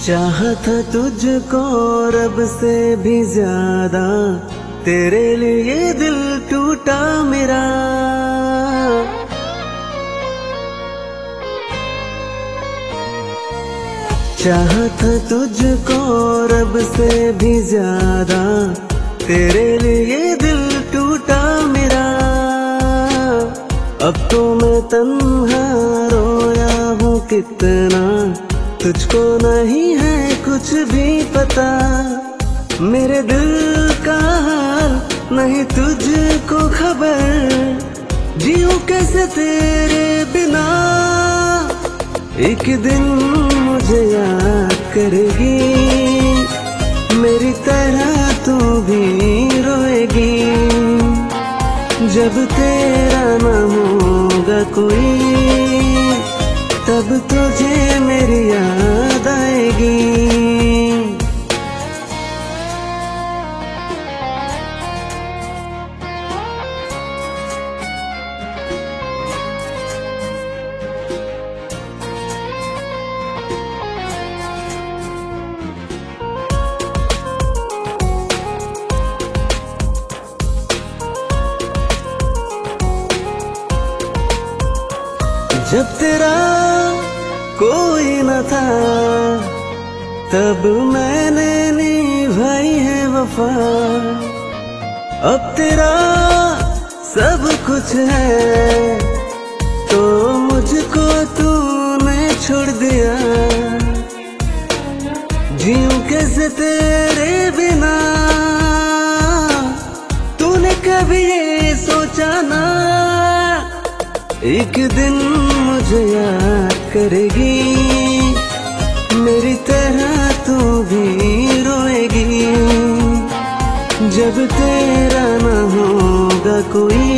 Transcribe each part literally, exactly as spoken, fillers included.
चाहा था तुझको रब से भी ज्यादा, तेरे लिए दिल टूटा मेरा। चाहा था तुझको रब से भी ज्यादा, तेरे लिए दिल टूटा मेरा। अब तो मैं तन्हा रोया हूँ कितना, तुझको नहीं है कुछ भी पता। मेरे दिल का हाल नहीं तुझको खबर, जीऊं कैसे तेरे बिना। एक दिन मुझे याद करेगी, मेरी तरह तू भी रोएगी। जब तेरा न होगा कोई, तब तुझे मेरी याद आएगी। जब तेरा कोई न था, तब मैंने निभाई है वफा। अब तेरा सब कुछ है, तो मुझको तूने छोड़ दिया। जीऊं कैसे तेरे बिना, तूने कभी ये सोचा ना। एक दिन मुझे याद करेगी, मेरी तरह तू भी रोएगी। जब तेरा न होगा कोई,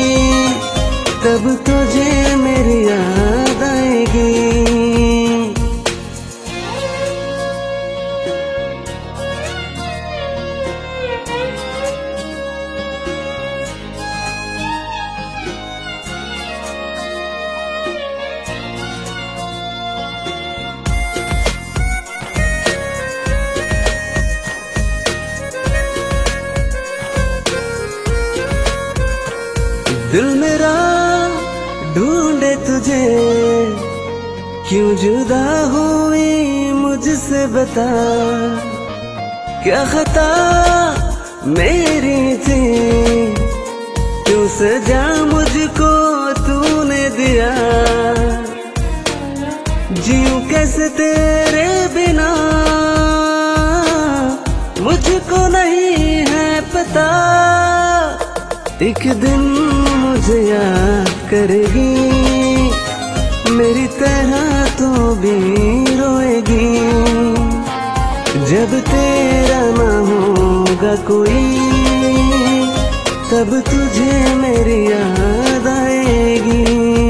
तब तुझे मेरी याद आएगी। दिल मेरा ढूंढे तुझे, क्यों जुदा हुई मुझसे बता। क्या खता मेरी थी, क्यों सजा मुझको तूने दिया। जीऊं कैसे तेरे बिना, मुझको नहीं है पता। एक दिन मुझे याद करेगी, मेरी तरह तू भी रोएगी। जब तेरा न होगा कोई, तब तुझे मेरी याद आएगी।